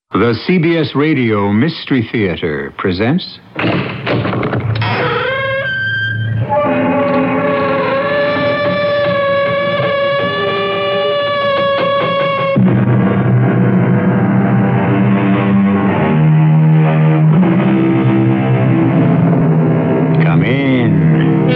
The CBS Radio Mystery Theater presents... Come in.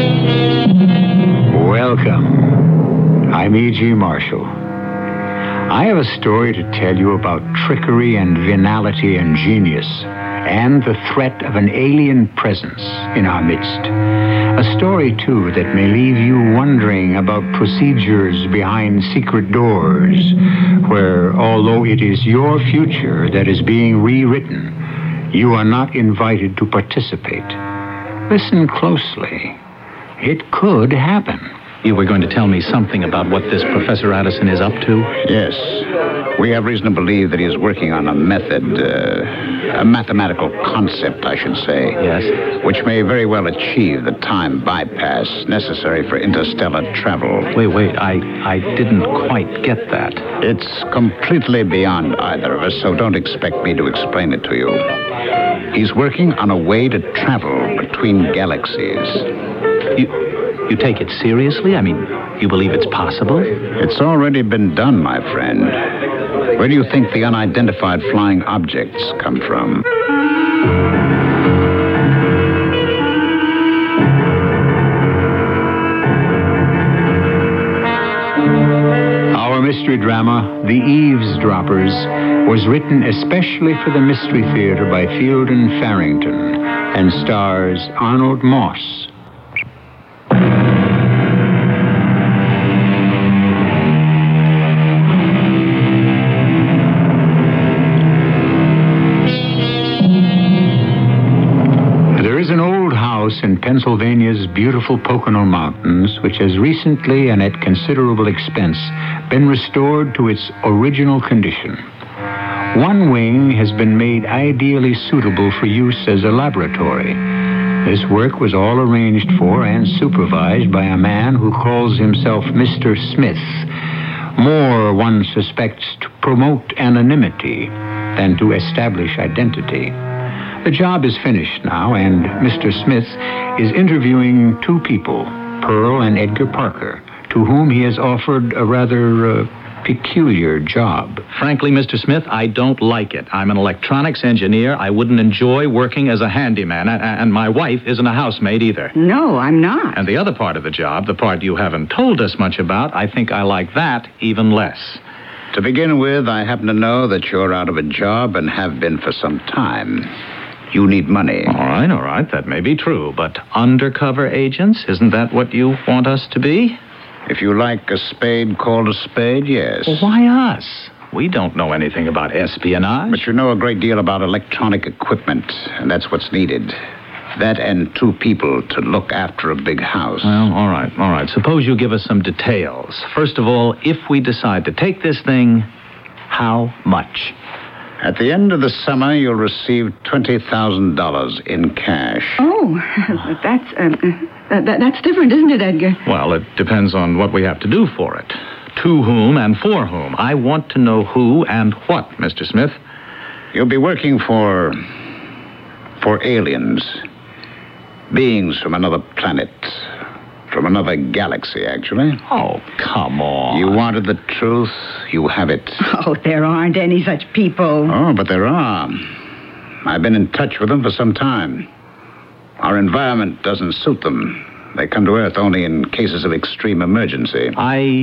Welcome. I'm E.G. Marshall. I have a story to tell you about trickery and venality and genius, and the threat of an alien presence in our midst. A story, too, that may leave you wondering about procedures behind secret doors, where, although it is your future that is being rewritten, you are not invited to participate. Listen closely. It could happen. You were going to tell me something about what this Professor Addison is up to? Yes. We have reason to believe that he is working on a method, a mathematical concept, I should say. Yes? Which may very well achieve the time bypass necessary for interstellar travel. Wait. I didn't quite get that. It's completely beyond either of us, so don't expect me to explain it to you. He's working on a way to travel between galaxies. You take it seriously? I mean, you believe it's possible? It's already been done, my friend. Where do you think the unidentified flying objects come from? Our mystery drama, The Eavesdroppers, was written especially for the Mystery Theater by Field and Farrington and stars Arnold Moss. In Pennsylvania's beautiful Pocono Mountains, which has recently and at considerable expense been restored to its original condition. One wing has been made ideally suitable for use as a laboratory. This work was all arranged for and supervised by a man who calls himself Mr. Smith, more, one suspects, to promote anonymity than to establish identity. The job is finished now, and Mr. Smith is interviewing two people, Pearl and Edgar Parker, to whom he has offered a rather peculiar job. Frankly, Mr. Smith, I don't like it. I'm an electronics engineer. I wouldn't enjoy working as a handyman, and my wife isn't a housemaid either. No, I'm not. And the other part of the job, the part you haven't told us much about, I think I like that even less. To begin with, I happen to know that you're out of a job and have been for some time. You need money. All right. That may be true. But undercover agents, isn't that what you want us to be? If you like a spade called a spade, yes. Well, why us? We don't know anything about espionage. But you know a great deal about electronic equipment, and that's what's needed. That and two people to look after a big house. Well, all right. Suppose you give us some details. First of all, if we decide to take this thing, how much? At the end of the summer, you'll receive $20,000 in cash. Oh, that's different, isn't it, Edgar? Well, it depends on what we have to do for it. To whom and for whom. I want to know who and what, Mr. Smith. You'll be working for aliens. Beings from another planet. From another galaxy, actually. Oh, come on. You wanted the truth. You have it. Oh, there aren't any such people. Oh, but there are. I've been in touch with them for some time. Our environment doesn't suit them. They come to Earth only in cases of extreme emergency.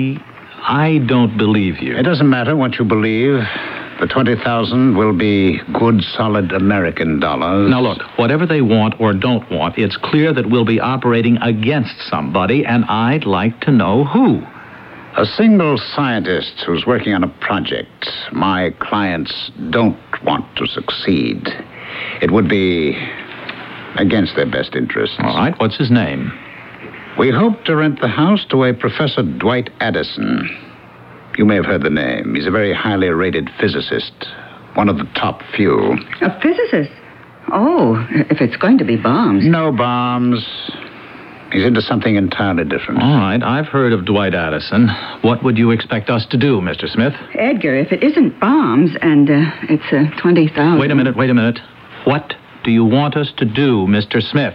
I don't believe you. It doesn't matter what you believe. The $20,000 will be good, solid American dollars. Now, look, whatever they want or don't want, it's clear that we'll be operating against somebody, and I'd like to know who. A single scientist who's working on a project my clients don't want to succeed. It would be against their best interests. All right, what's his name? We hope to rent the house to a Professor Dwight Addison. You may have heard the name. He's a very highly rated physicist. One of the top few. A physicist? Oh, if it's going to be bombs. No bombs. He's into something entirely different. All right, I've heard of Dwight Addison. What would you expect us to do, Mr. Smith? Edgar, if it isn't bombs and it's 20,000... Wait a minute. What do you want us to do, Mr. Smith?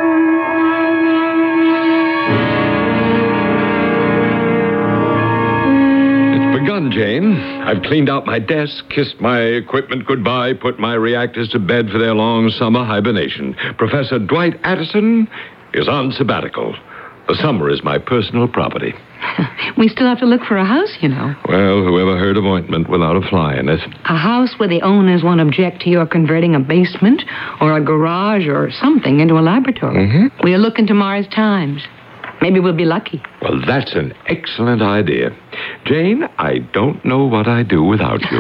Begun, Jane. I've cleaned out my desk, kissed my equipment goodbye, put my reactors to bed for their long summer hibernation. Professor Dwight Addison is on sabbatical. The summer is my personal property. We still have to look for a house, you know. Well, whoever heard of ointment without a fly in it? A house where the owners won't object to your converting a basement or a garage or something into a laboratory. Mm-hmm. We'll look into Mars Times. Maybe we'll be lucky. Well, that's an excellent idea. Jane, I don't know what I'd do without you.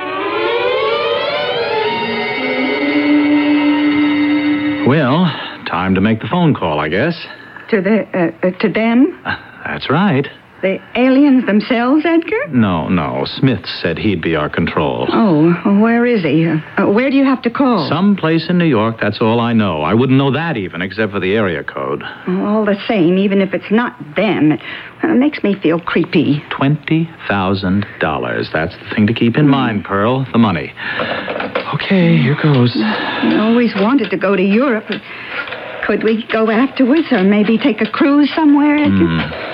Well, time to make the phone call, I guess. To them? That's right. The aliens themselves, Edgar? No. Smith said he'd be our control. Oh, where is he? Where do you have to call? Someplace in New York, that's all I know. I wouldn't know that even, except for the area code. All the same, even if it's not them, it makes me feel creepy. $20,000. That's the thing to keep in mind, Pearl. The money. Okay, here goes. I always wanted to go to Europe. Could we go afterwards or maybe take a cruise somewhere, Edgar?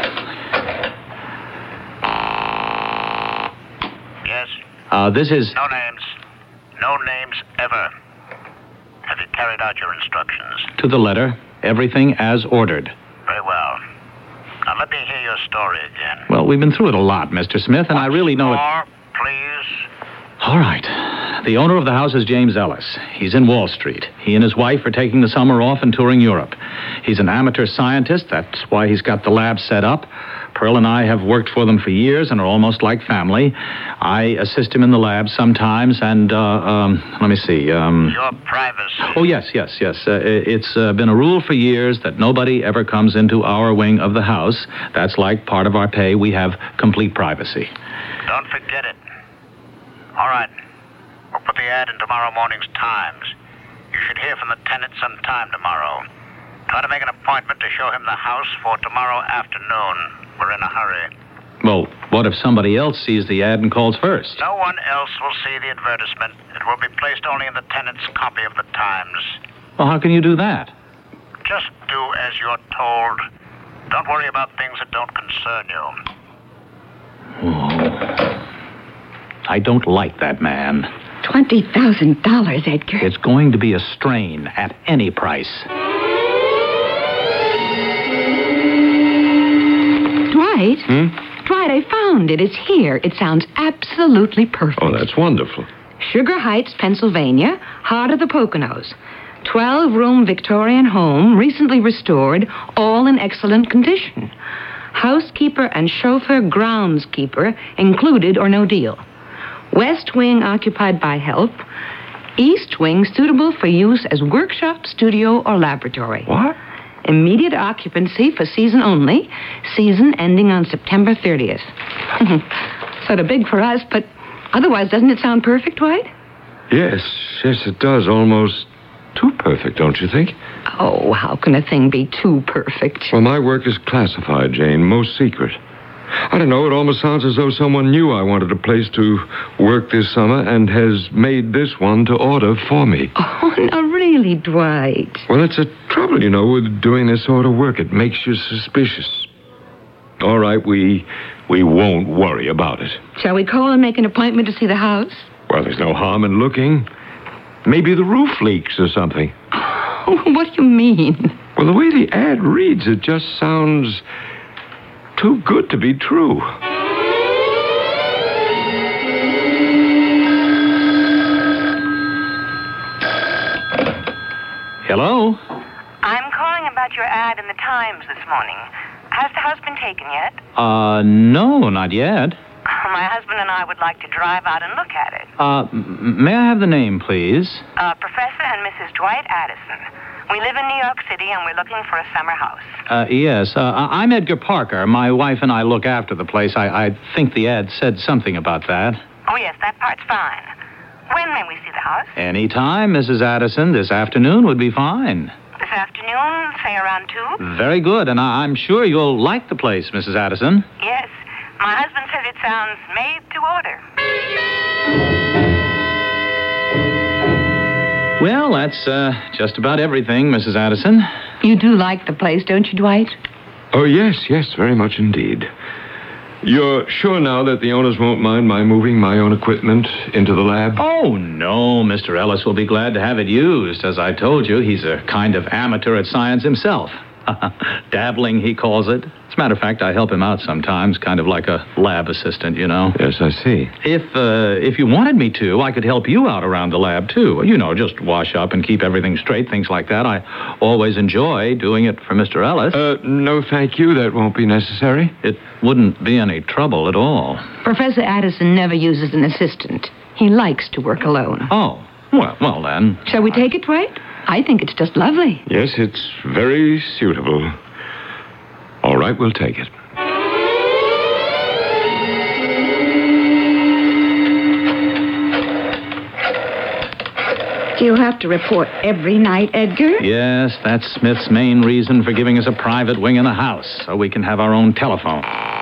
This is... No names. No names ever. Have you carried out your instructions? To the letter. Everything as ordered. Very well. Now let me hear your story again. Well, we've been through it a lot, Mr. Smith, and I really know it... More, please. All right. The owner of the house is James Ellis. He's in Wall Street. He and his wife are taking the summer off and touring Europe. He's an amateur scientist. That's why he's got the lab set up. Pearl and I have worked for them for years and are almost like family. I assist him in the lab sometimes, and, let me see, Your privacy. Oh, yes. It's been a rule for years that nobody ever comes into our wing of the house. That's like part of our pay. We have complete privacy. Don't forget it. All right. We'll put the ad in tomorrow morning's Times. You should hear from the tenant sometime tomorrow. Try to make an appointment to show him the house for tomorrow afternoon. We're in a hurry. Well, what if somebody else sees the ad and calls first? No one else will see the advertisement. It will be placed only in the tenant's copy of the Times. Well, how can you do that? Just do as you're told. Don't worry about things that don't concern you. Oh. I don't like that man. $20,000, Edgar. It's going to be a strain at any price. Dwight? Dwight, I found it. It's here. It sounds absolutely perfect. Oh, that's wonderful. Sugar Heights, Pennsylvania, heart of the Poconos. 12-room Victorian home, recently restored, all in excellent condition. Housekeeper and chauffeur groundskeeper included or no deal. West wing occupied by help. East wing suitable for use as workshop, studio, or laboratory. What? Immediate occupancy for season only. Season ending on September 30th. Sort of big for us, but otherwise, doesn't it sound perfect, Dwight? Yes, it does. Almost too perfect, don't you think? Oh, how can a thing be too perfect? Well, my work is classified, Jane, most secret. I don't know, it almost sounds as though someone knew I wanted a place to work this summer and has made this one to order for me. Oh, no, really, Dwight. Well, it's a trouble, you know, with doing this sort of work. It makes you suspicious. All right, we won't worry about it. Shall we call and make an appointment to see the house? Well, there's no harm in looking. Maybe the roof leaks or something. What do you mean? Well, the way the ad reads, it just sounds too good to be true. Hello? I'm calling about your ad in the Times this morning. Has the house been taken yet? No, not yet. My husband and I would like to drive out and look at it. May I have the name, please? Professor and Mrs. Dwight Addison. We live in New York City, and we're looking for a summer house. Yes. I'm Edgar Parker. My wife and I look after the place. I think the ad said something about that. Oh, yes, that part's fine. When may we see the house? Anytime, Mrs. Addison. This afternoon would be fine. This afternoon, say around 2. Very good, and I'm sure you'll like the place, Mrs. Addison. Yes. My husband says it sounds made to order. Well, that's just about everything, Mrs. Addison. You do like the place, don't you, Dwight? Oh, yes, very much indeed. You're sure now that the owners won't mind my moving my own equipment into the lab? Oh, no. Mr. Ellis will be glad to have it used. As I told you, he's a kind of amateur at science himself. Dabbling, he calls it. As a matter of fact, I help him out sometimes, kind of like a lab assistant, you know. Yes, I see. If you wanted me to, I could help you out around the lab, too. You know, just wash up and keep everything straight, things like that. I always enjoy doing it for Mr. Ellis. No, thank you. That won't be necessary. It wouldn't be any trouble at all. Professor Addison never uses an assistant. He likes to work alone. Oh, well then. Shall we take it, Dwight? I think it's just lovely. Yes, it's very suitable. All right, we'll take it. Do you have to report every night, Edgar? Yes, that's Smith's main reason for giving us a private wing in the house, so we can have our own telephone.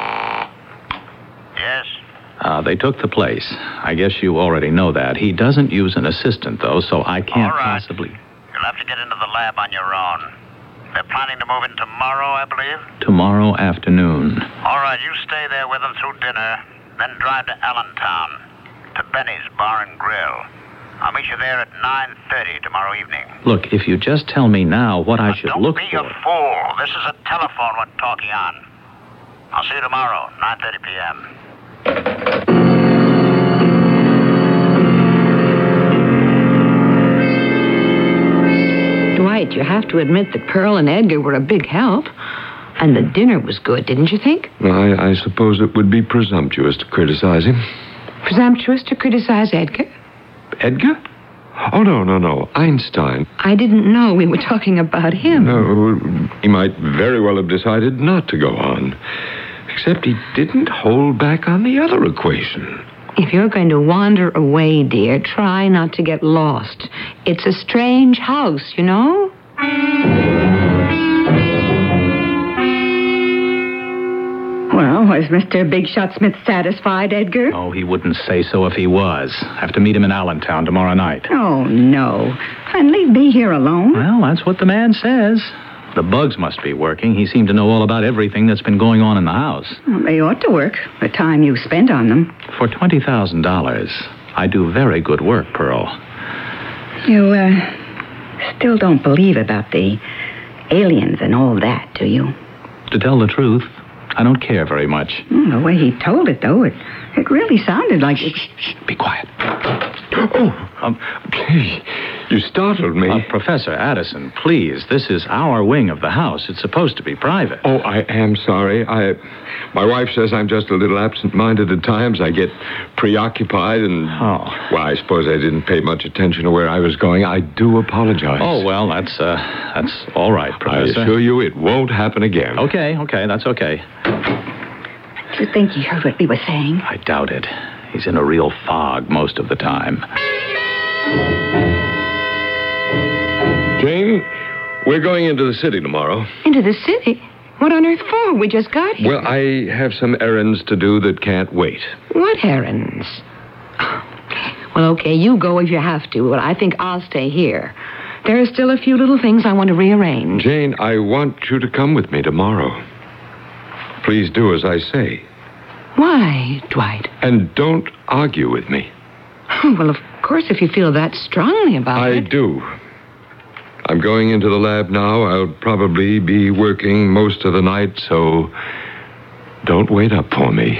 Yes? They took the place. I guess you already know that. He doesn't use an assistant, though, so I can't All right. possibly... You'll have to get into the lab on your own. They're planning to move in tomorrow, I believe. Tomorrow afternoon. All right, you stay there with them through dinner, then drive to Allentown, to Benny's Bar and Grill. I'll meet you there at 9:30 tomorrow evening. Look, if you just tell me now what I should look Don't be for... a fool. This is a telephone we're talking on. I'll see you tomorrow, 9:30 p.m. Dwight, you have to admit that Pearl and Edgar were a big help. And the dinner was good, didn't you think? Well, I suppose it would be presumptuous to criticize him. Presumptuous to criticize Edgar? Edgar? Oh, no. Einstein. I didn't know we were talking about him. No, he might very well have decided not to go on. Except he didn't hold back on the other equation. If you're going to wander away, dear, try not to get lost. It's a strange house, you know? Well, was Mr. Big Shot Smith satisfied, Edgar? Oh, he wouldn't say so if he was. Have to meet him in Allentown tomorrow night. Oh, no. And leave me here alone? Well, that's what the man says. The bugs must be working. He seemed to know all about everything that's been going on in the house. Well, they ought to work, the time you spend on them. For $20,000, I do very good work, Pearl. You, still don't believe about the aliens and all that, do you? To tell the truth, I don't care very much. The way he told it, though, it really sounded like it... Shh, be quiet. Gee, you startled me. Professor Addison, please, this is our wing of the house. It's supposed to be private. Oh, I am sorry. My wife says I'm just a little absent-minded at times. I get preoccupied and... Well, I suppose I didn't pay much attention to where I was going. I do apologize. Oh, well, that's all right, Professor. I assure you it won't happen again. Okay, that's okay. Do you think he heard what we were saying? I doubt it. He's in a real fog most of the time. Jane, we're going into the city tomorrow. Into the city? What on earth for? We just got here. Well, I have some errands to do that can't wait. What errands? Well, okay, you go if you have to, but I think I'll stay here. There are still a few little things I want to rearrange. Jane, I want you to come with me tomorrow. Please do as I say. Why, Dwight? And don't argue with me. Oh, well, of course, if you feel that strongly about it. I do. I'm going into the lab now. I'll probably be working most of the night, so don't wait up for me.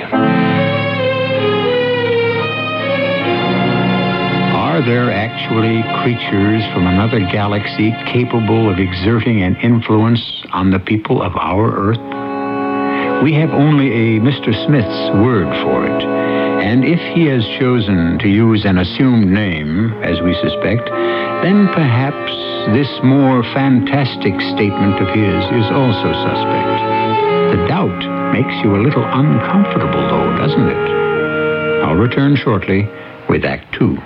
Are there actually creatures from another galaxy capable of exerting an influence on the people of our Earth? We have only a Mr. Smith's word for it. And if he has chosen to use an assumed name, as we suspect, then perhaps this more fantastic statement of his is also suspect. The doubt makes you a little uncomfortable, though, doesn't it? I'll return shortly with Act Two.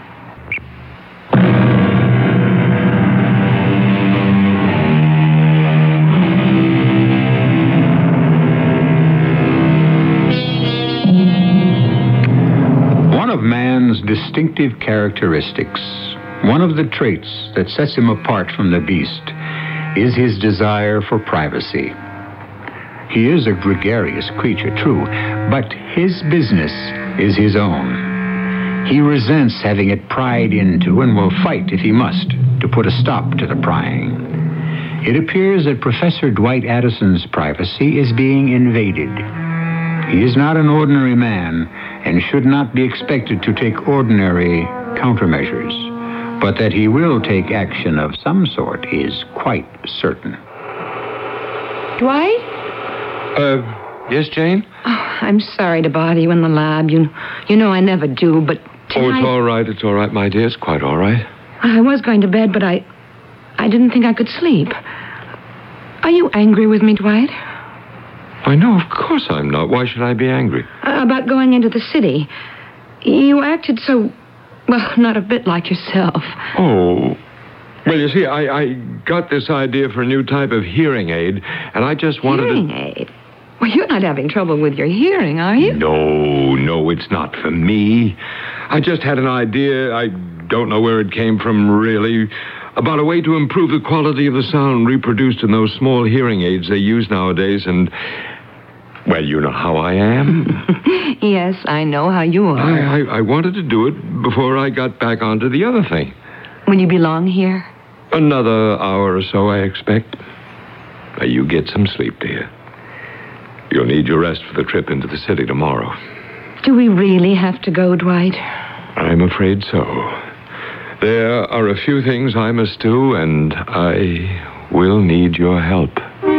distinctive characteristics. One of the traits that sets him apart from the beast is his desire for privacy. He is a gregarious creature, true, but his business is his own. He resents having it pried into and will fight if he must to put a stop to the prying. It appears that Professor Dwight Addison's privacy is being invaded. He is not an ordinary man and should not be expected to take ordinary countermeasures, but that he will take action of some sort is quite certain. Dwight? Yes, Jane? Oh, I'm sorry to bother you in the lab. You know I never do, but tonight... Oh, it's all right, my dear. It's quite all right. I was going to bed, but I didn't think I could sleep. Are you angry with me, Dwight? Why, no, of course I'm not. Why should I be angry? About going into the city. You acted so, well, not a bit like yourself. Oh. Well, you see, I got this idea for a new type of hearing aid, and I just wanted Hearing aid? Well, you're not having trouble with your hearing, are you? No, it's not for me. I just had an idea. I don't know where it came from, really, about a way to improve the quality of the sound reproduced in those small hearing aids they use nowadays, and, well, you know how I am. Yes, I know how you are. I wanted to do it before I got back onto the other thing. Will you be long here? Another hour or so, I expect. Now, you get some sleep, dear. You'll need your rest for the trip into the city tomorrow. Do we really have to go, Dwight? I'm afraid so. There are a few things I must do, and I will need your help.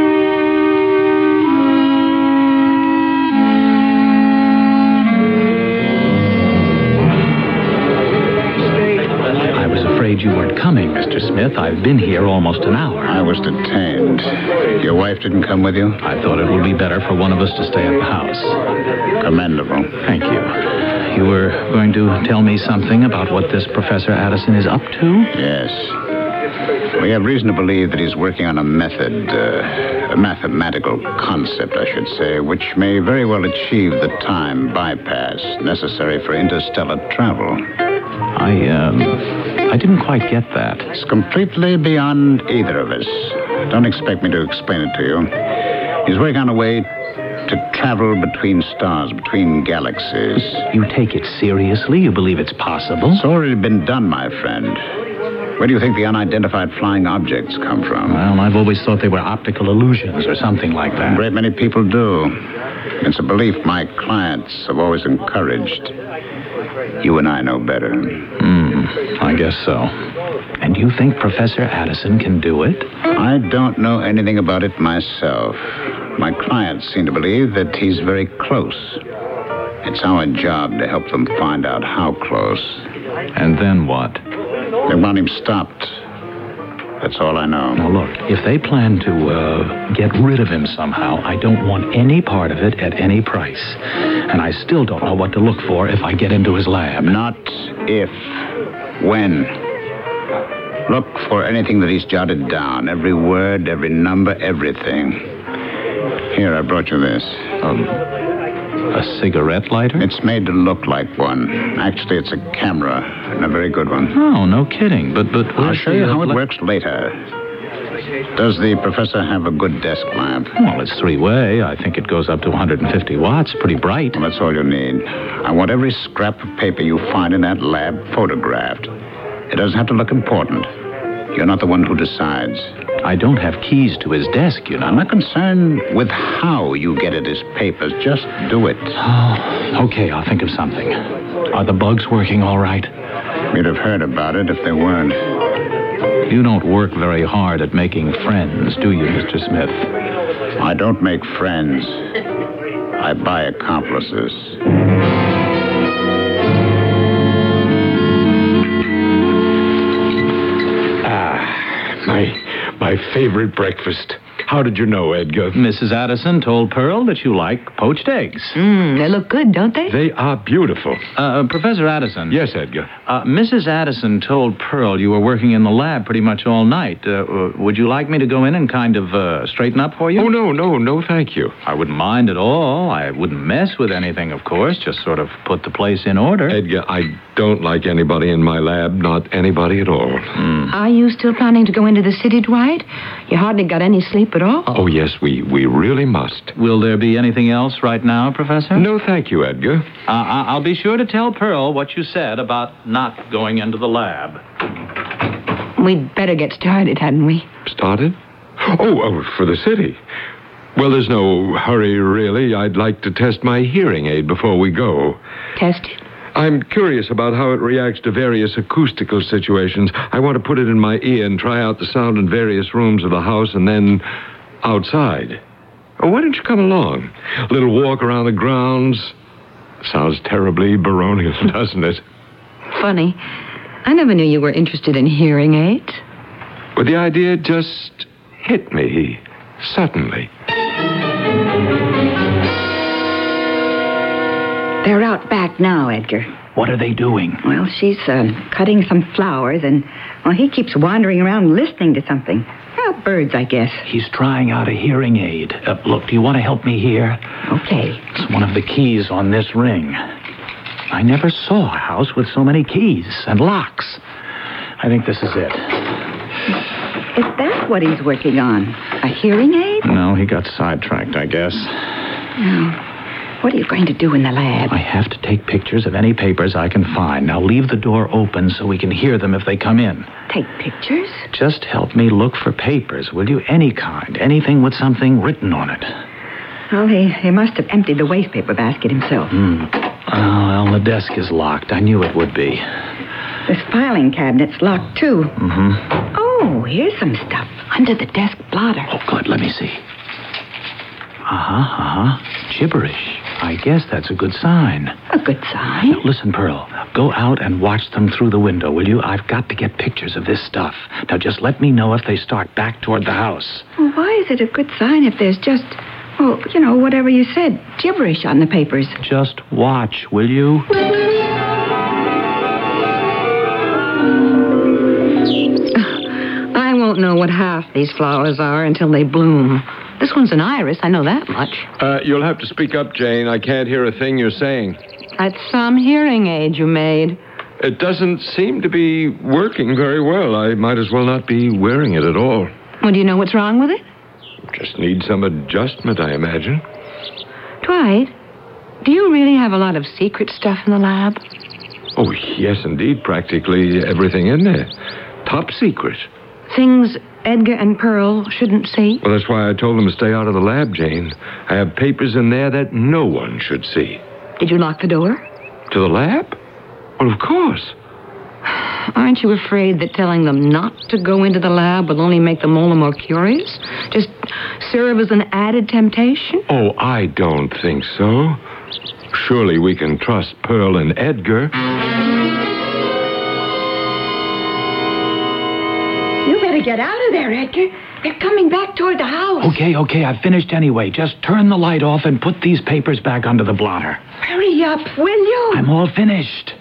I was afraid you weren't coming, Mr. Smith. I've been here almost an hour. I was detained. Your wife didn't come with you? I thought it would be better for one of us to stay at the house. Commendable. Thank you. You were going to tell me something about what this Professor Addison is up to? Yes. We have reason to believe that he's working on a method, a mathematical concept, I should say, which may very well achieve the time bypass necessary for interstellar travel. I didn't quite get that. It's completely beyond either of us. Don't expect me to explain it to you. He's working on a way to travel between stars, between galaxies. You take it seriously? You believe it's possible? It's already been done, my friend. Where do you think the unidentified flying objects come from? Well, I've always thought they were optical illusions or something like that. A great many people do. It's a belief my clients have always encouraged. You and I know better. I guess so. And you think Professor Addison can do it? I don't know anything about it myself. My clients seem to believe that he's very close. It's our job to help them find out how close. And then what? They want him stopped. That's all I know. Now, look, if they plan to get rid of him somehow, I don't want any part of it at any price. And I still don't know what to look for if I get into his lab. Not if. When. Look for anything that he's jotted down. Every word, every number, everything. Here, I brought you this. A cigarette lighter? It's made to look like one. Actually, it's a camera, and a very good one. Oh, no kidding. But I'll show you how it works later. Does the professor have a good desk lamp? Well, it's three-way. I think it goes up to 150 watts. Pretty bright. Well, that's all you need. I want every scrap of paper you find in that lab photographed. It doesn't have to look important. You're not the one who decides. I don't have keys to his desk, you know. I'm not concerned with how you get at his papers. Just do it. Oh, okay, I'll think of something. Are the bugs working all right? You'd have heard about it if they weren't. You don't work very hard at making friends, do you, Mr. Smith? I don't make friends. I buy accomplices. My favorite breakfast. How did you know, Edgar? Mrs. Addison told Pearl that you like poached eggs. They look good, don't they? They are beautiful. Professor Addison. Yes, Edgar. Mrs. Addison told Pearl you were working in the lab pretty much all night. Would you like me to go in and kind of straighten up for you? Oh, no, thank you. I wouldn't mind at all. I wouldn't mess with anything, of course, just sort of put the place in order. Edgar, I don't like anybody in my lab, not anybody at all. Are you still planning to go into the city, Dwight? You hardly got any sleep at all. Oh, yes, we really must. Will there be anything else right now, Professor? No, thank you, Edgar. I'll be sure to tell Pearl what you said about not going into the lab. We'd better get started, hadn't we? Started? Oh, for the city. Well, there's no hurry, really. I'd like to test my hearing aid before we go. Test it? I'm curious about how it reacts to various acoustical situations. I want to put it in my ear and try out the sound in various rooms of the house and then outside. Oh, why don't you come along? A little walk around the grounds. Sounds terribly baronial, doesn't it? Funny. I never knew you were interested in hearing aids. But the idea just hit me suddenly. They're out back now, Edgar. What are they doing? Well, she's cutting some flowers, and, well, he keeps wandering around listening to something. Well, birds, I guess. He's trying out a hearing aid. Look, do you want to help me here? Okay. It's one of the keys on this ring. I never saw a house with so many keys and locks. I think this is it. Is that what he's working on? A hearing aid? No, he got sidetracked, I guess. Now, what are you going to do in the lab? I have to take pictures of any papers I can find. Now, leave the door open so we can hear them if they come in. Take pictures? Just help me look for papers, will you? Any kind. Anything with something written on it. Well, he must have emptied the wastepaper basket himself. Oh, well, the desk is locked. I knew it would be. This filing cabinet's locked, too. Mm-hmm. Oh, here's some stuff under the desk blotter. Oh, good. Let me see. Gibberish. I guess that's a good sign. A good sign? Now, listen, Pearl. Go out and watch them through the window, will you? I've got to get pictures of this stuff. Now, just let me know if they start back toward the house. Well, why is it a good sign if there's just, well, you know, whatever you said, gibberish on the papers? Just watch, will you? I won't know what half these flowers are until they bloom. This one's an iris, I know that much. You'll have to speak up, Jane. I can't hear a thing you're saying. That's some hearing aid you made. It doesn't seem to be working very well. I might as well not be wearing it at all. Well, do you know what's wrong with it? Just need some adjustment, I imagine. Dwight, do you really have a lot of secret stuff in the lab? Oh, yes, indeed. Practically everything in there. Top secret. Things Edgar and Pearl shouldn't see? Well, that's why I told them to stay out of the lab, Jane. I have papers in there that no one should see. Did you lock the door? To the lab? Well, of course. Aren't you afraid that telling them not to go into the lab will only make them all the more curious? Just serve as an added temptation? Oh, I don't think so. Surely we can trust Pearl and Edgar. You better get out of there, Edgar. They're coming back toward the house. Okay, I've finished anyway. Just turn the light off and put these papers back under the blotter. Hurry up, will you? I'm all finished.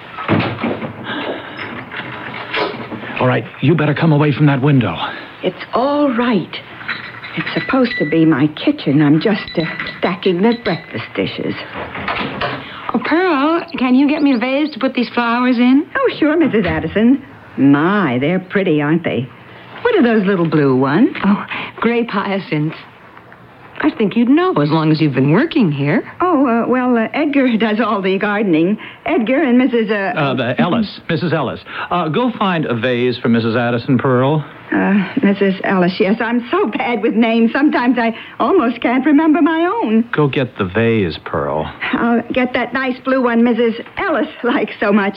All right, you better come away from that window. It's all right. It's supposed to be my kitchen. I'm just stacking the breakfast dishes. Oh, Pearl, can you get me a vase to put these flowers in? Oh, sure, Mrs. Addison. My, they're pretty, aren't they? What are those little blue ones? Oh, grape hyacinths. I think you'd know as long as you've been working here. Oh, well, Edgar does all the gardening. Edgar and Mrs. Mrs. Ellis. Go find a vase for Mrs. Addison, Pearl. Mrs. Ellis, yes. I'm so bad with names. Sometimes I almost can't remember my own. Go get the vase, Pearl. I'll get that nice blue one Mrs. Ellis likes so much.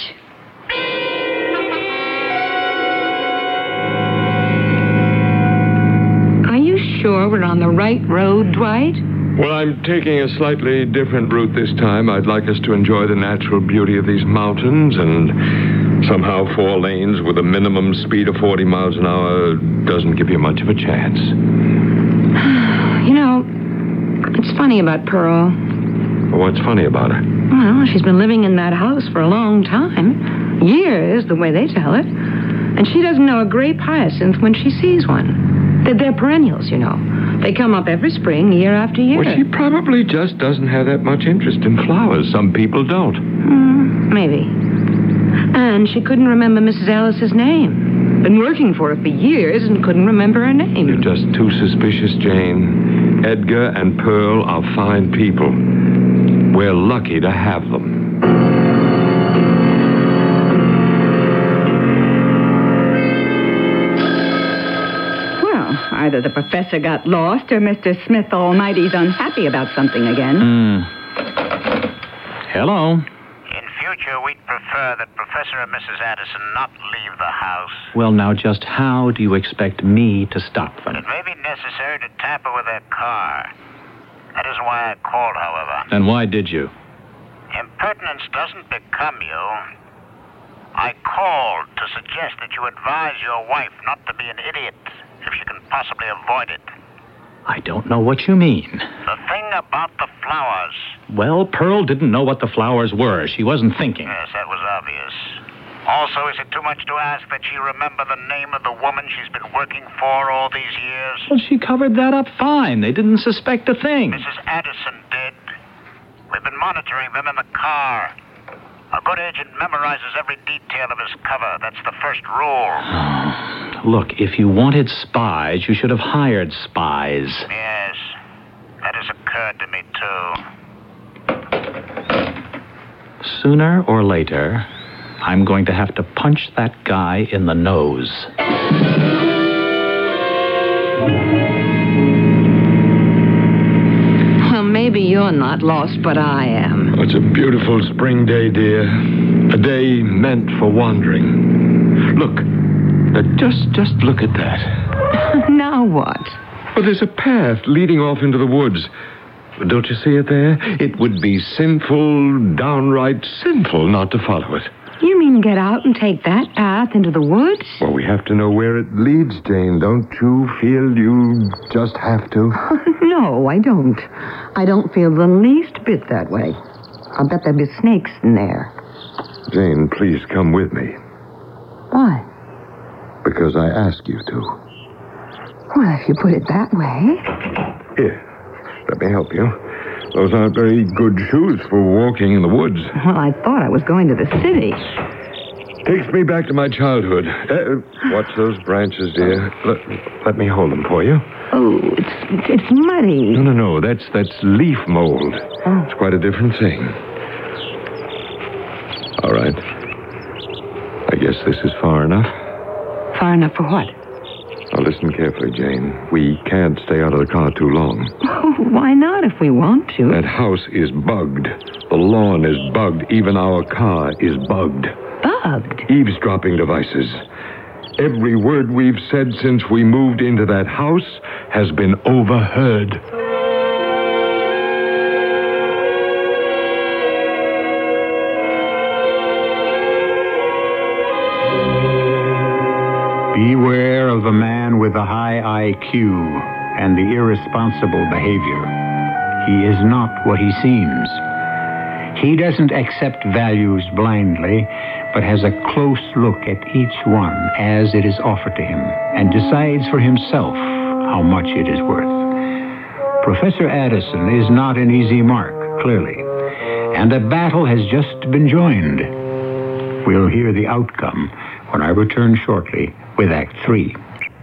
Sure we're on the right road, Dwight? Well, I'm taking a slightly different route this time. I'd like us to enjoy the natural beauty of these mountains and Somehow 4 lanes with a minimum speed of 40 miles an hour doesn't give you much of a chance. You know, it's funny about Pearl. Well, what's funny about her? Well, she's been living in that house for a long time. Years, the way they tell it. And she doesn't know a grape hyacinth when she sees one. They're perennials, you know. They come up every spring, year after year. Well, she probably just doesn't have that much interest in flowers. Some people don't. Maybe. And she couldn't remember Mrs. Ellis's name. Been working for her for years and couldn't remember her name. You're just too suspicious, Jane. Edgar and Pearl are fine people. We're lucky to have them. Either the professor got lost or Mr. Smith Almighty's unhappy about something again. Hello. In future, we'd prefer that Professor and Mrs. Addison not leave the house. Well, now, just how do you expect me to stop them? It may be necessary to tamper with their car. That isn't why I called, however. Then why did you? Impertinence doesn't become you. I called to suggest that you advise your wife not to be an idiot if she can possibly avoid it. I don't know what you mean. The thing about the flowers. Well, Pearl didn't know what the flowers were. She wasn't thinking. Yes, that was obvious. Also, is it too much to ask that she remember the name of the woman she's been working for all these years? Well, she covered that up fine. They didn't suspect a thing. Mrs. Addison did. We've been monitoring them in the car. A good agent memorizes every detail of his cover. That's the first rule. Look, if you wanted spies, you should have hired spies. Yes, that has occurred to me, too. Sooner or later, I'm going to have to punch that guy in the nose. Well, maybe you're not lost, but I am. It's a beautiful spring day, dear. A day meant for wandering. Look. Just look at that. Now what? Well, there's a path leading off into the woods. Don't you see it there? It would be sinful, downright sinful not to follow it. You mean get out and take that path into the woods? Well, we have to know where it leads, Jane. Don't you feel you just have to? No, I don't. I don't feel the least bit that way. I'll bet there'll be snakes in there. Jane, please come with me. Why? Because I ask you to. Well, if you put it that way. Here, let me help you. Those aren't very good shoes for walking in the woods. Well, I thought I was going to the city. Takes me back to my childhood. Watch those branches, dear. Let me hold them for you. Oh, it's muddy. No. That's leaf mold. Oh. It's quite a different thing. All right. I guess this is far enough. Far enough for what? Now listen carefully, Jane. We can't stay out of the car too long. Oh, why not if we want to? That house is bugged. The lawn is bugged. Even our car is bugged. Bugged? Eavesdropping devices. Every word we've said since we moved into that house has been overheard. Beware of the man with the high IQ and the irresponsible behavior. He is not what he seems. He doesn't accept values blindly, but has a close look at each one as it is offered to him and decides for himself how much it is worth. Professor Addison is not an easy mark, clearly, and a battle has just been joined. We'll hear the outcome when I return shortly with Act 3.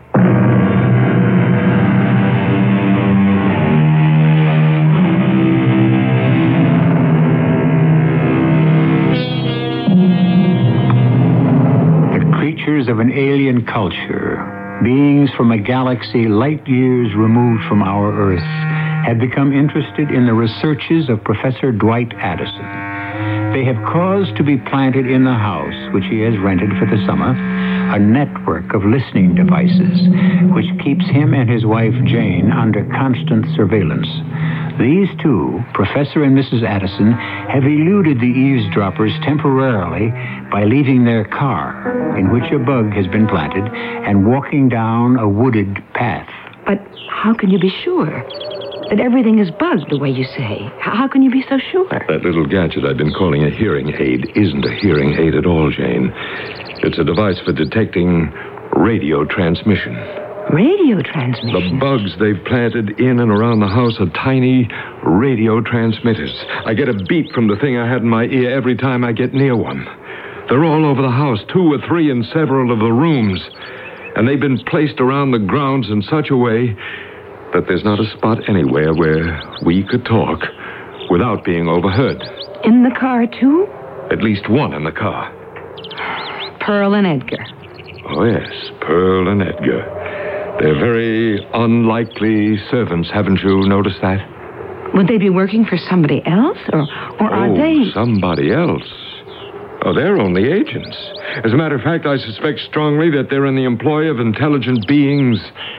The creatures of an alien culture, beings from a galaxy light years removed from our Earth, have become interested in the researches of Professor Dwight Addison. They have caused to be planted in the house, which he has rented for the summer, a network of listening devices, which keeps him and his wife Jane under constant surveillance. These two, Professor and Mrs. Addison, have eluded the eavesdroppers temporarily by leaving their car, in which a bug has been planted, and walking down a wooded path. But how can you be sure that everything is bugged the way you say? How can you be so sure? That little gadget I've been calling a hearing aid isn't a hearing aid at all, Jane. It's a device for detecting radio transmission. Radio transmission? The bugs they've planted in and around the house are tiny radio transmitters. I get a beep from the thing I had in my ear every time I get near one. They're all over the house, 2 or 3 in several of the rooms. And they've been placed around the grounds in such a way that there's not a spot anywhere where we could talk without being overheard. In the car, too? At least one in the car. Pearl and Edgar. Oh, yes, Pearl and Edgar. They're very unlikely servants, haven't you noticed that? Would they be working for somebody else, or are they... somebody else? Oh, they're only agents. As a matter of fact, I suspect strongly that they're in the employ of intelligent beings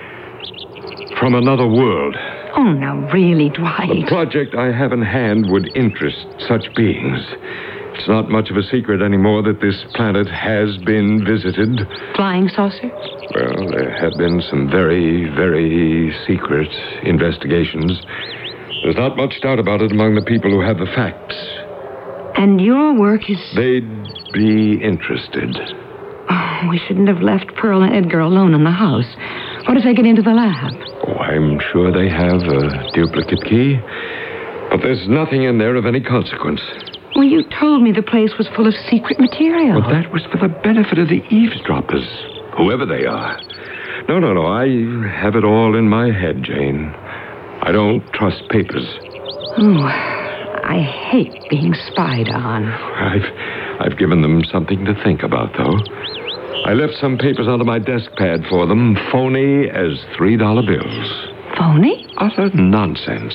from another world. Oh, now, really, Dwight? The project I have in hand would interest such beings. It's not much of a secret anymore that this planet has been visited. Flying saucers? Well, there have been some very, very secret investigations. There's not much doubt about it among the people who have the facts. And your work is... They'd be interested. Oh, we shouldn't have left Pearl and Edgar alone in the house. What if they get into the lab? Oh, I'm sure they have a duplicate key. But there's nothing in there of any consequence. Well, you told me the place was full of secret material. Well, that was for the benefit of the eavesdroppers, whoever they are. No. I have it all in my head, Jane. I don't trust papers. Oh, I hate being spied on. I've given them something to think about, though. I left some papers under my desk pad for them, phony as $3 bills. Phony? Utter nonsense.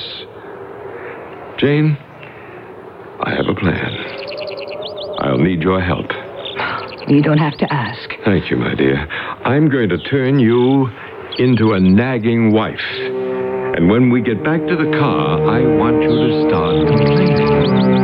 Jane, I have a plan. I'll need your help. You don't have to ask. Thank you, my dear. I'm going to turn you into a nagging wife. And when we get back to the car, I want you to start complaining.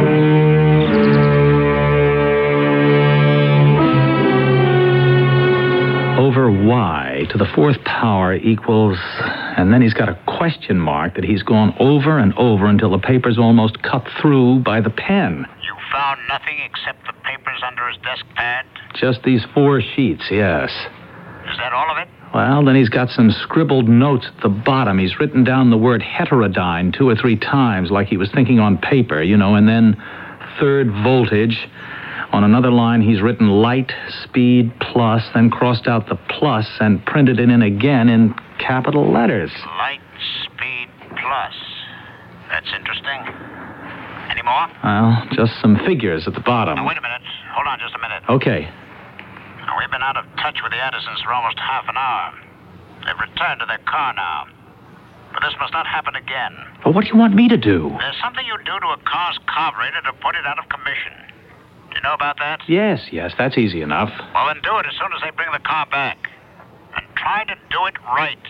Over y to the 4th power equals... And then he's got a question mark that he's gone over and over until the paper's almost cut through by the pen. You found nothing except the papers under his desk pad? Just these 4 sheets, yes. Is that all of it? Well, then he's got some scribbled notes at the bottom. He's written down the word heterodyne 2 or 3 times like he was thinking on paper, and then 3rd voltage. On another line, he's written light, speed, plus, then crossed out the plus and printed it in again in capital letters. Light, speed, plus. That's interesting. Any more? Well, just some figures at the bottom. Now, wait a minute. Hold on just a minute. Okay. Now, we've been out of touch with the Addisons for almost half an hour. They've returned to their car now. But this must not happen again. But what do you want me to do? There's something you do to a car's carburetor to put it out of commission. Do you know about that? Yes, that's easy enough. Well, then do it as soon as they bring the car back. And try to do it right.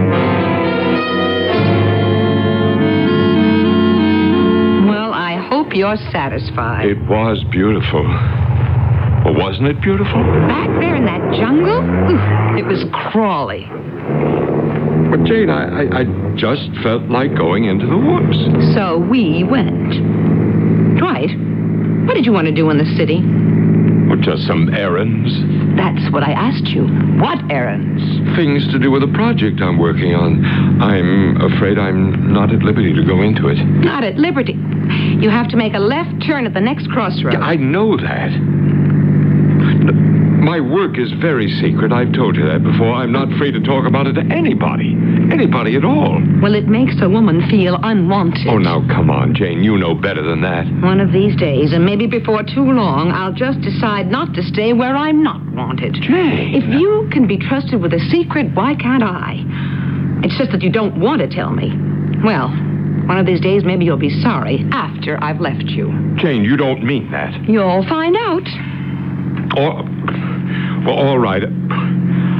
Well, I hope you're satisfied. It was beautiful. Well, wasn't it beautiful? Back there in that jungle? Ooh, it was crawly. But, Jane, I just felt like going into the woods. So we went. Dwight, what did you want to do in the city? Well, just some errands. That's what I asked you. What errands? Things to do with a project I'm working on. I'm afraid I'm not at liberty to go into it. Not at liberty. You have to make a left turn at the next crossroads. Yeah, I know that. My work is very secret. I've told you that before. I'm not free to talk about it to anybody. Anybody at all. Well, it makes a woman feel unwanted. Oh, now, come on, Jane. You know better than that. One of these days, and maybe before too long, I'll just decide not to stay where I'm not wanted. Jane. If you can be trusted with a secret, why can't I? It's just that you don't want to tell me. Well, one of these days, maybe you'll be sorry after I've left you. Jane, you don't mean that. You'll find out. Well, all right.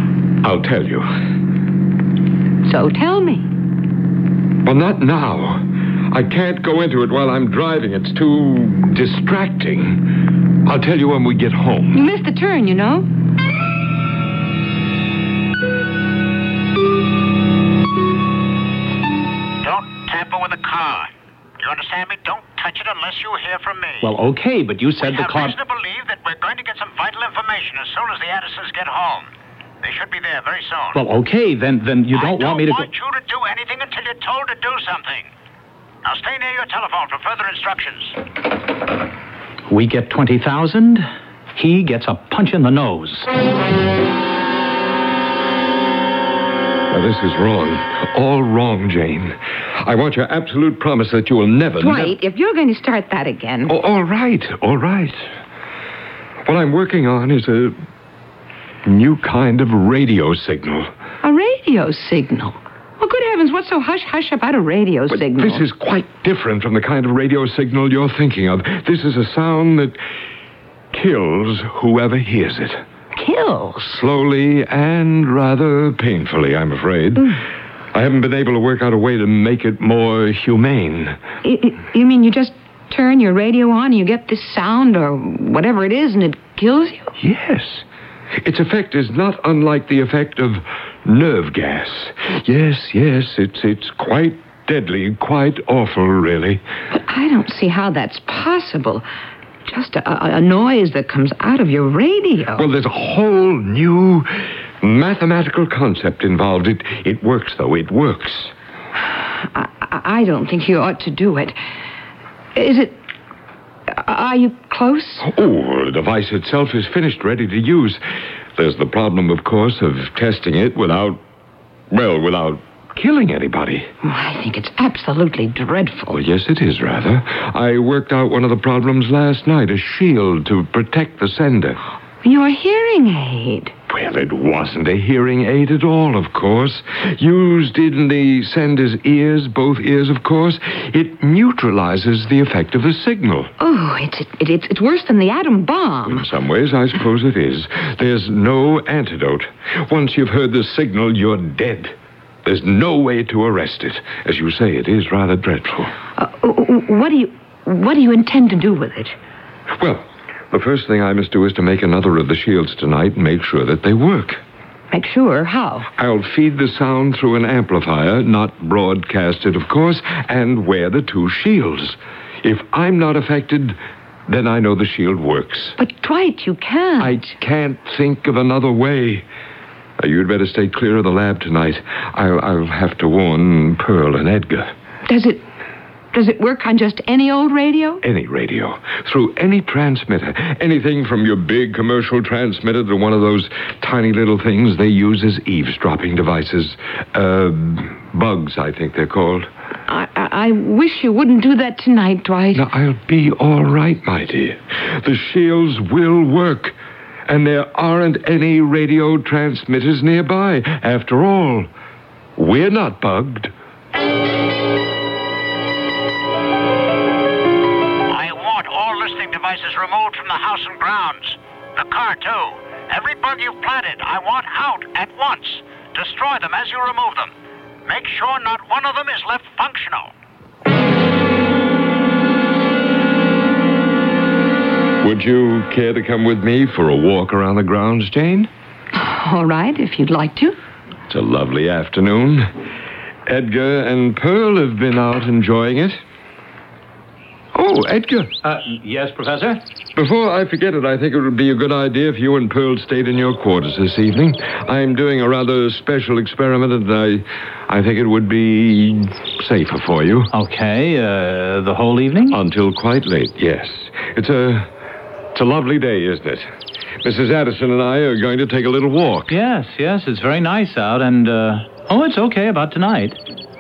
I'll tell you. So tell me. Well, not now. I can't go into it while I'm driving. It's too distracting. I'll tell you when we get home. You missed the turn, you know. Don't tamper with the car. You understand me? Don't touch it unless you hear from me. Well, okay, but you said We the have car... reason to believe that we're going to get some vital information as soon as the Addisons get home. They should be there very soon. Well, okay, then you don't want me to... I don't want you to do anything until you're told to do something. Now stay near your telephone for further instructions. We get 20,000. He gets a punch in the nose. Now, this is wrong. All wrong, Jane. I want your absolute promise that you will never... Dwight, if you're going to start that again... Oh, all right. What I'm working on is a new kind of radio signal. A radio signal? Well, good heavens, what's so hush-hush about a radio signal? This is quite different from the kind of radio signal you're thinking of. This is a sound that kills whoever hears it. Kills? Slowly and rather painfully, I'm afraid. I haven't been able to work out a way to make it more humane. You mean you just turn your radio on and you get this sound or whatever it is and it kills you? Yes. Its effect is not unlike the effect of nerve gas. Yes, it's quite deadly, quite awful, really. But I don't see how that's possible. Just a noise that comes out of your radio. Well, there's a whole new mathematical concept involved. It works, though. It works. I don't think you ought to do it. Is it... Are you close? Oh, the device itself is finished, ready to use. There's the problem, of course, of testing it without killing anybody. Oh, I think it's absolutely dreadful. Well, yes, it is, rather. I worked out one of the problems last night, a shield to protect the sender. Your hearing aid. Well, it wasn't a hearing aid at all, of course. Used in the sender's ears, both ears, of course, it neutralizes the effect of the signal. Oh, it's worse than the atom bomb. In some ways, I suppose it is. There's no antidote. Once you've heard the signal, you're dead. There's no way to arrest it. As you say, it is rather dreadful. What do you intend to do with it? Well, the first thing I must do is to make another of the shields tonight and make sure that they work. Make sure? How? I'll feed the sound through an amplifier, not broadcast it, of course, and wear the two shields. If I'm not affected, then I know the shield works. But, Dwight, you can't. I can't think of another way. You'd better stay clear of the lab tonight. I'll have to warn Pearl and Edgar. Does it work on just any old radio? Any radio. Through any transmitter. Anything from your big commercial transmitter to one of those tiny little things they use as eavesdropping devices. Bugs, I think they're called. I wish you wouldn't do that tonight, Dwight. Now, I'll be all right, my dear. The shields will work. And there aren't any radio transmitters nearby. After all, we're not bugged. I want all listening devices removed from the house and grounds. The car, too. Every bug you've planted, I want out at once. Destroy them as you remove them. Make sure not one of them is left functional. Would you care to come with me for a walk around the grounds, Jane? All right, if you'd like to. It's a lovely afternoon. Edgar and Pearl have been out enjoying it. Oh, Edgar. Yes, Professor? Before I forget it, I think it would be a good idea if you and Pearl stayed in your quarters this evening. I'm doing a rather special experiment, and I think it would be safer for you. Okay, the whole evening? Until quite late, yes. It's a lovely day, isn't it? Mrs. Addison and I are going to take a little walk. Yes, it's very nice out, and, it's okay about tonight.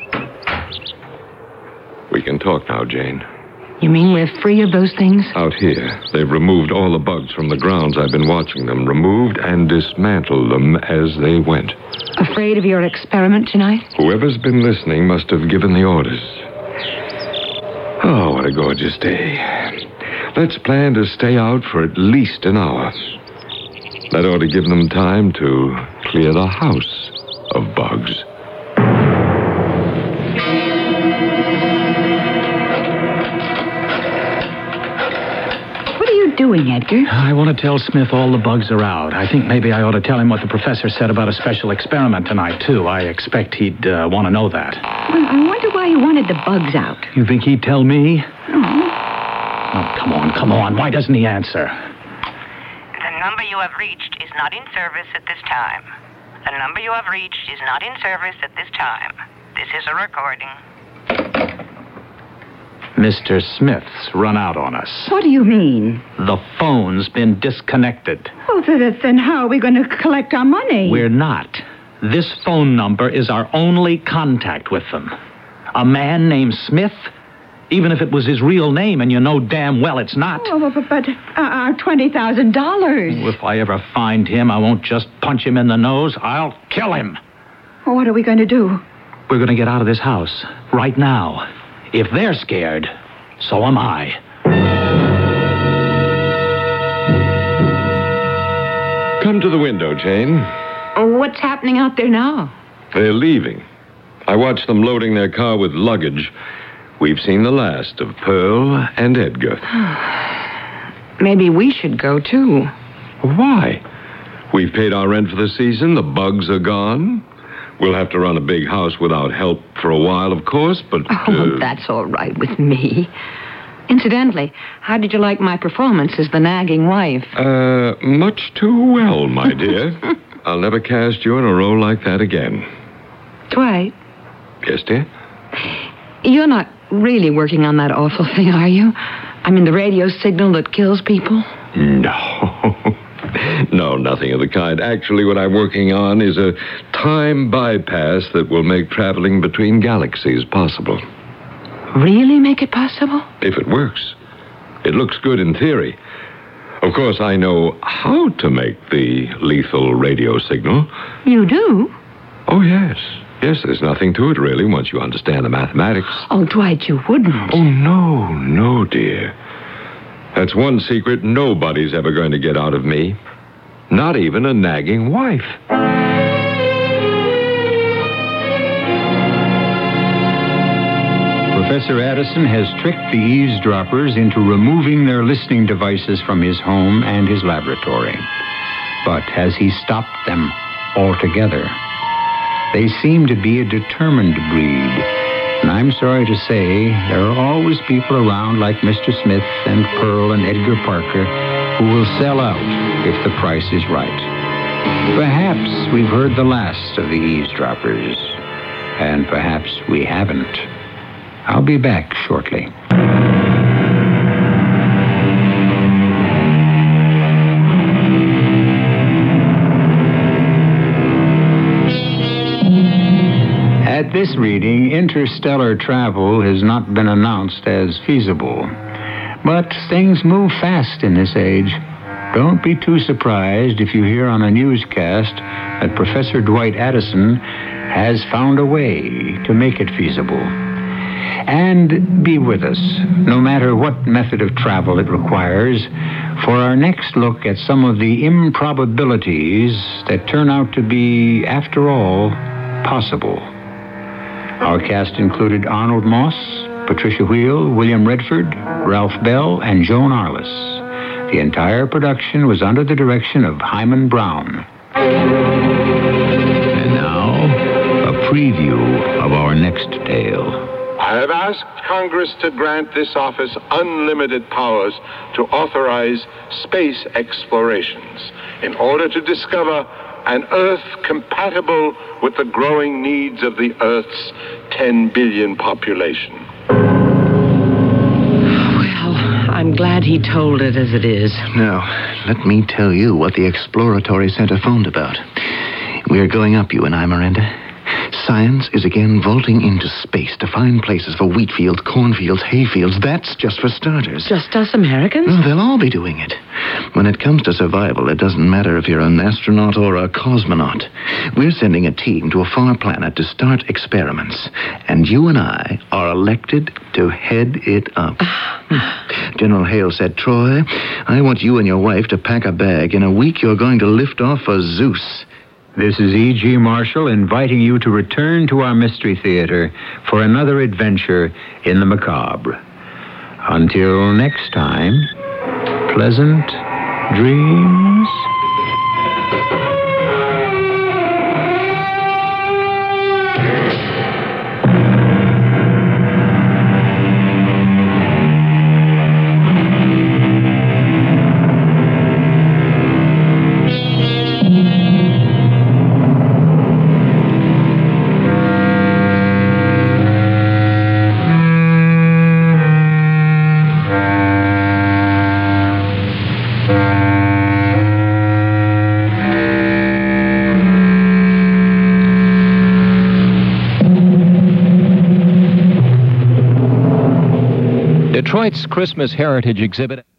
We can talk now, Jane. You mean we're free of those things? Out here, they've removed all the bugs from the grounds. I've been watching them, removed and dismantled them as they went. Afraid of your experiment tonight? Whoever's been listening must have given the orders. Oh, what a gorgeous day. Let's plan to stay out for at least an hour. That ought to give them time to clear the house of bugs. doing, Edgar? I want to tell Smith all the bugs are out. I think maybe I ought to tell him what the professor said about a special experiment tonight, too. I expect he'd want to know that. Well, I wonder why he wanted the bugs out. You think he'd tell me? Oh. Oh, come on. Why doesn't he answer? The number you have reached is not in service at this time. The number you have reached is not in service at this time. This is a recording. Mr. Smith's run out on us. What do you mean? The phone's been disconnected. Oh, then how are we going to collect our money? We're not. This phone number is our only contact with them. A man named Smith, even if it was his real name, and you know damn well it's not. Oh, but our $20,000. If I ever find him, I won't just punch him in the nose. I'll kill him. Well, what are we going to do? We're going to get out of this house right now. If they're scared, so am I. Come to the window, Jane. Oh, what's happening out there now? They're leaving. I watched them loading their car with luggage. We've seen the last of Pearl and Edgar. Maybe we should go, too. Why? We've paid our rent for the season. The bugs are gone. We'll have to run a big house without help for a while, of course, but... Oh, that's all right with me. Incidentally, how did you like my performance as the nagging wife? Much too well, my dear. I'll never cast you in a role like that again. Dwight, Yes, dear? you're not really working on that awful thing, are you? I mean, the radio signal that kills people? No. No, nothing of the kind. Actually, what I'm working on is a time bypass that will make traveling between galaxies possible. Really make it possible? If it works. It looks good in theory. Of course, I know how to make the lethal radio signal. You do? Oh, yes. Yes, there's nothing to it, really, once you understand the mathematics. Oh, Dwight, you wouldn't. Oh, no, dear. That's one secret nobody's ever going to get out of me. Not even a nagging wife. Professor Addison has tricked the eavesdroppers into removing their listening devices from his home and his laboratory. But has he stopped them altogether? They seem to be a determined breed. And I'm sorry to say, there are always people around like Mr. Smith and Pearl and Edgar Parker who will sell out if the price is right. Perhaps we've heard the last of the eavesdroppers, and perhaps we haven't. I'll be back shortly. At this reading, interstellar travel has not been announced as feasible. But things move fast in this age. Don't be too surprised if you hear on a newscast that Professor Dwight Addison has found a way to make it feasible. And be with us, no matter what method of travel it requires, for our next look at some of the improbabilities that turn out to be, after all, possible. Our cast included Arnold Moss, Patricia Wheel, William Redford, Ralph Bell, and Joan Arliss. The entire production was under the direction of Hyman Brown. And now, a preview of our next tale. I have asked Congress to grant this office unlimited powers to authorize space explorations in order to discover an Earth compatible with the growing needs of the Earth's 10 billion population. Well, I'm glad he told it as it is. Now, let me tell you what the Exploratory Center phoned about. We're going up, you and I, Miranda. Science is again vaulting into space to find places for wheat fields, cornfields, hayfields. That's just for starters. Just us Americans? No, they'll all be doing it. When it comes to survival, it doesn't matter if you're an astronaut or a cosmonaut. We're sending a team to a far planet to start experiments. And you and I are elected to head it up. General Hale said, Troy, I want you and your wife to pack a bag. In a week, you're going to lift off for Zeus. This is E.G. Marshall inviting you to return to our Mystery Theater for another adventure in the macabre. Until next time, Pleasant dreams. Detroit's Christmas Heritage Exhibit.